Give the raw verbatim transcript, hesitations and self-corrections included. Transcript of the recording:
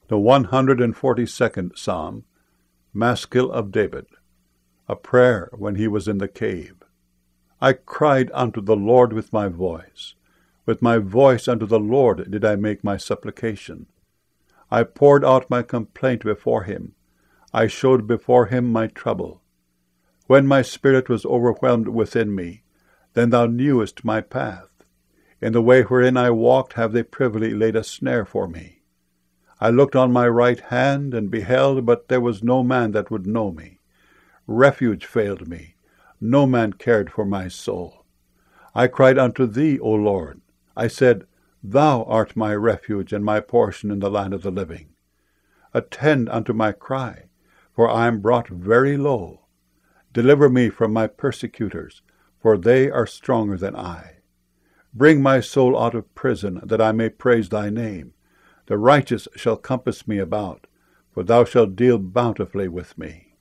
The one hundred and forty-second Psalm, Maskil of David, a prayer when he was in the cave. I cried unto the Lord with my voice. With my voice unto the Lord did I make my supplication. I poured out my complaint before him. I showed before him my trouble. When my spirit was overwhelmed within me, then thou knewest my path. In the way wherein I walked have they privily laid a snare for me. I looked on my right hand, and beheld, but there was no man that would know me. Refuge failed me. No man cared for my soul. I cried unto thee, O Lord. I said, Thou art my refuge and my portion in the land of the living. Attend unto my cry, for I am brought very low. Deliver me from my persecutors, for they are stronger than I. Bring my soul out of prison, that I may praise thy name. The righteous shall compass me about, for thou shalt deal bountifully with me.